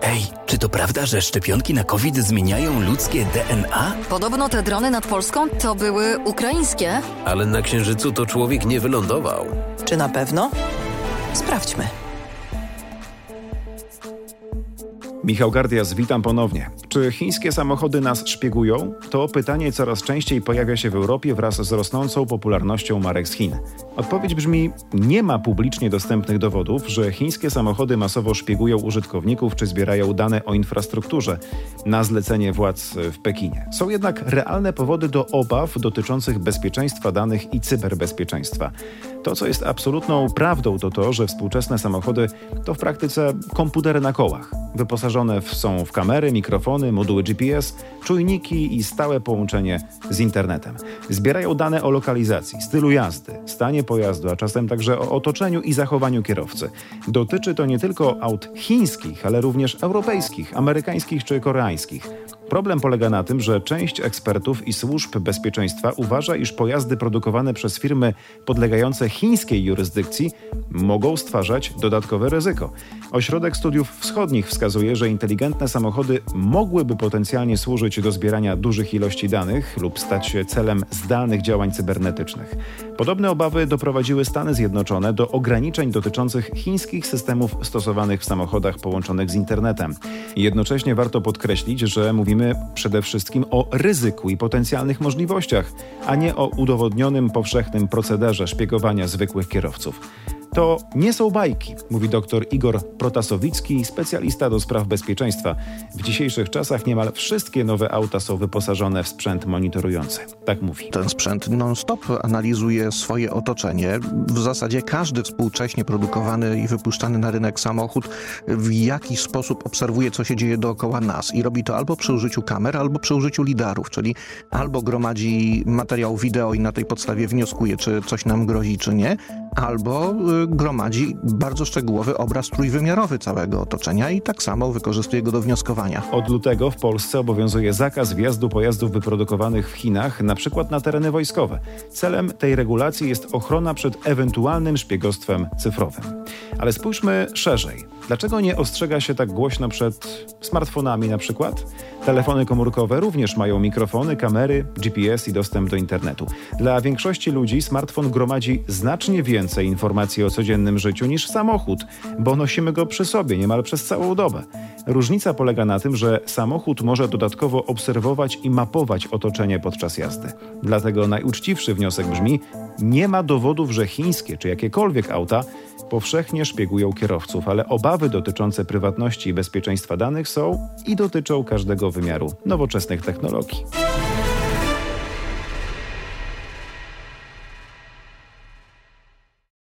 Ej, czy to prawda, że szczepionki na COVID zmieniają ludzkie DNA? Podobno te drony nad Polską to były ukraińskie. Ale na Księżycu to człowiek nie wylądował. Czy na pewno? Sprawdźmy. Michał Gardias, witam ponownie. Czy chińskie samochody nas szpiegują? To pytanie coraz częściej pojawia się w Europie wraz z rosnącą popularnością marek z Chin. Odpowiedź brzmi: nie ma publicznie dostępnych dowodów, że chińskie samochody masowo szpiegują użytkowników czy zbierają dane o infrastrukturze na zlecenie władz w Pekinie. Są jednak realne powody do obaw dotyczących bezpieczeństwa danych i cyberbezpieczeństwa. To, co jest absolutną prawdą, to to, że współczesne samochody to w praktyce komputery na kołach. Wyposażone są w kamery, mikrofony, moduły GPS, czujniki i stałe połączenie z internetem. Zbierają dane o lokalizacji, stylu jazdy, stanie pojazdu, a czasem także o otoczeniu i zachowaniu kierowcy. Dotyczy to nie tylko aut chińskich, ale również europejskich, amerykańskich czy koreańskich. Problem polega na tym, że część ekspertów i służb bezpieczeństwa uważa, iż pojazdy produkowane przez firmy podlegające chińskiej jurysdykcji mogą stwarzać dodatkowe ryzyko. Ośrodek Studiów Wschodnich wskazuje, że inteligentne samochody mogłyby potencjalnie służyć do zbierania dużych ilości danych lub stać się celem zdalnych działań cybernetycznych. Podobne obawy doprowadziły Stany Zjednoczone do ograniczeń dotyczących chińskich systemów stosowanych w samochodach połączonych z internetem. Jednocześnie warto podkreślić, że mówimy przede wszystkim o ryzyku i potencjalnych możliwościach, a nie o udowodnionym powszechnym procederze szpiegowania zwykłych kierowców. To nie są bajki, mówi dr Igor Protasowicki, specjalista do spraw bezpieczeństwa. W dzisiejszych czasach niemal wszystkie nowe auta są wyposażone w sprzęt monitorujący. Tak mówi. Ten sprzęt non-stop analizuje swoje otoczenie. W zasadzie każdy współcześnie produkowany i wypuszczany na rynek samochód w jakiś sposób obserwuje, co się dzieje dookoła nas. I robi to albo przy użyciu kamer, albo przy użyciu lidarów, czyli albo gromadzi materiał wideo i na tej podstawie wnioskuje, czy coś nam grozi, czy nie, albo gromadzi bardzo szczegółowy obraz trójwymiarowy całego otoczenia i tak samo wykorzystuje go do wnioskowania. Od lutego w Polsce obowiązuje zakaz wjazdu pojazdów wyprodukowanych w Chinach, na przykład na tereny wojskowe. Celem tej regulacji jest ochrona przed ewentualnym szpiegostwem cyfrowym. Ale spójrzmy szerzej. Dlaczego nie ostrzega się tak głośno przed smartfonami na przykład? Telefony komórkowe również mają mikrofony, kamery, GPS i dostęp do internetu. Dla większości ludzi smartfon gromadzi znacznie więcej informacji o codziennym życiu niż samochód, bo nosimy go przy sobie niemal przez całą dobę. Różnica polega na tym, że samochód może dodatkowo obserwować i mapować otoczenie podczas jazdy. Dlatego najuczciwszy wniosek brzmi: nie ma dowodów, że chińskie czy jakiekolwiek auta powszechnie szpiegują kierowców, ale obawy dotyczące prywatności i bezpieczeństwa danych są i dotyczą każdego wymiaru nowoczesnych technologii.